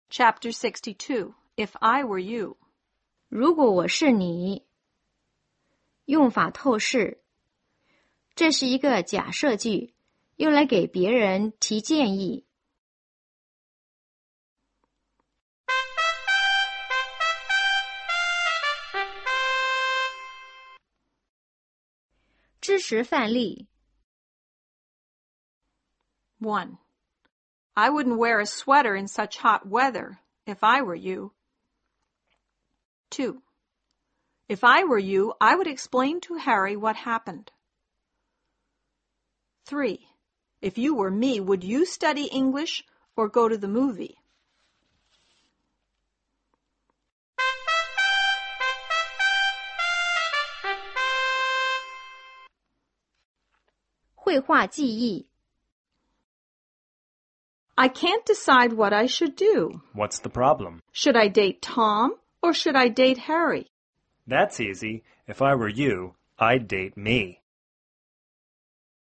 Chapter 62, If I Were You. 如果我是你，用法透视。这是一个假设句，用来给别人提建议。知识范例 1. I wouldn't wear a sweater in such hot weather if I were you. 2. If I were you, I would explain to Harry what happened. 3. If you were me, would you study English or go to the movie? 绘画记忆 I can't decide what I should do. What's the problem? Should I date Tom or should I date Harry? That's easy. If I were you, I'd date me.